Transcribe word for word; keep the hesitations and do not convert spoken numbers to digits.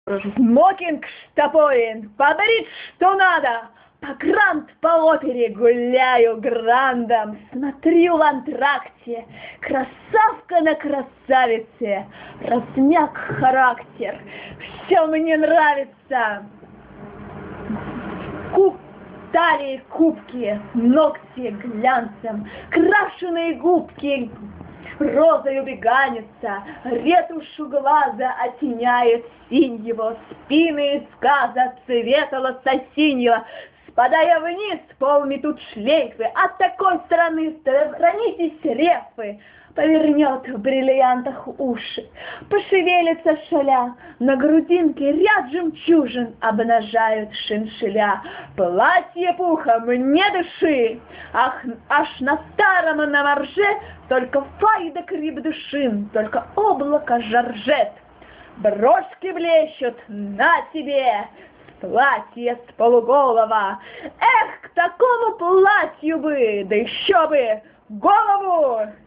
Смокинг штопорен, побрить что надо. По грант, по опере гуляю грандом, смотрю в антракте, красавка на красавице, размяк характер, все мне нравится. Куб, талии кубки, ногти глянцем, крашеные губки розою беганится, ретушью глаза оттеняет синь его, спины из сказа цвета лососиньего. Спадая вниз, пол метут шлейфы, от такой стороны сторонитесь рефы. Повернет в бриллиантах уши, пошевелится шаля, на грудинке ряд жемчужин обнажают шиншиля. Платье пухом не дыши, ах, аж на старом на морже только файда крепдышин, только облако жаржет. Брошки блещут на тебе, платье с полуголова. Эх, к такому платью бы, да еще бы голову!